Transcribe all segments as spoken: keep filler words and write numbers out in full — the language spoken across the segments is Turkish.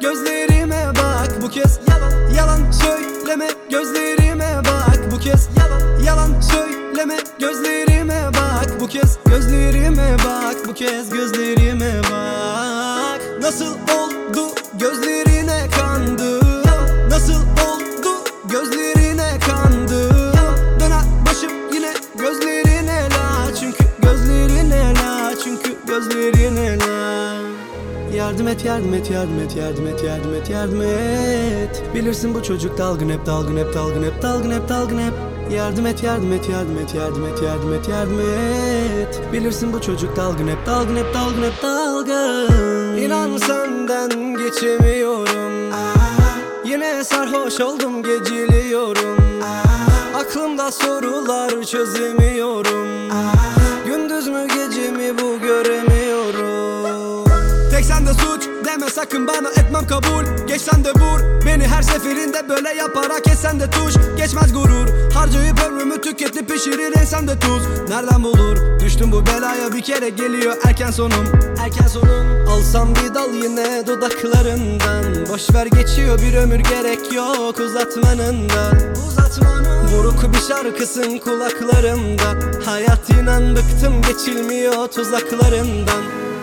gözlerime bak bu kez. Yalan, yalan söyleme, gözlerime bak bu kez. Yalan, yalan söyleme, gözlerime bak bu kez. Gözlerime bak bu kez, gözlerime bak. Nasıl oldu gözlerine kandım? Nasıl oldu gözlerine kandım? Döner başım yine gözlerine la, çünkü gözlerine la, çünkü gözlerine la. Yardım et, yardım et, yardım et, yardım et, yardım et, yardım et. Bilirsin bu çocuk dalgın hep, dalgın hep, dalgın hep, dalgın hep, dalgın hep. Yardım et, yardım et, yardım et, yardım et, yardım et, yardım et. Bilirsin bu çocuk dalgın hep, dalgın hep, dalgın hep, dalgın. İnan senden geçemiyorum. Yine sarhoş oldum, geciliyorum. Aklımda sorular çözemiyorum. Gündüz mü gece mi bu göremiyorum. Tek sende suç deme sakın bana, etmem kabul. Geçsen de vur beni her seferinde, böyle yaparak etsen de tuş. Geçmez gurur, harcayıp ömrümü tüketip pişirir insan de tuz. Nereden bulur, düştüm bu belaya, bir kere geliyor erken sonum. Erken sonum. Alsam bir dal yine dudaklarından. Boşver geçiyor bir ömür, gerek yok uzatmanın da. Uzatmanın. Buruk bir şarkısın kulaklarımda. Hayat inan bıktım, geçilmiyor tuzaklarından.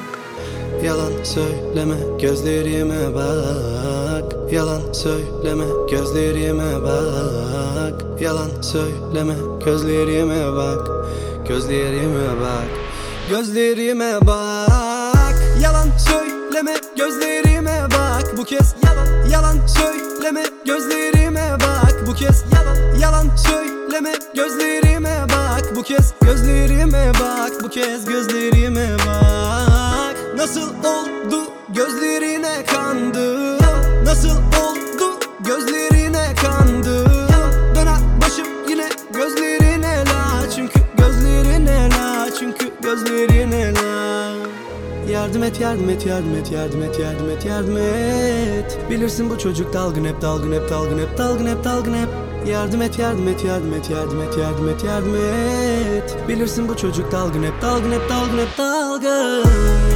Yalan söyleme, gözlerime bak. Yalan söyleme, gözlerime bak. Yalan söyleme, gözlerime bak. Gözlerime bak, gözlerime bak. Yalan söyleme, gözlerime bak bu kez. Yalan, yalan söyleme, gözlerime bak bu kez. Yalan, yalan söyleme, gözlerime bak bu kez. Gözlerime bak bu kez, gözlerime bak. Nasıl oldu gözlerine kandım? Nasıl oldu gözlerine kandım? Döner başım yine gözlerine la, çünkü gözlerine la, çünkü gözlerine la. Yardım et, yardım et, yardım et, yardım et, yardım et, yardım et. Bilirsin bu çocuk dalgın hep, dalgın hep, dalgın hep, dalgın hep, dalgın hep. Yardım et, yardım et, yardım et, yardım et, yardım et, yardım et. Bilirsin bu çocuk dalgın hep, dalgın hep, dalgın hep, dalgın.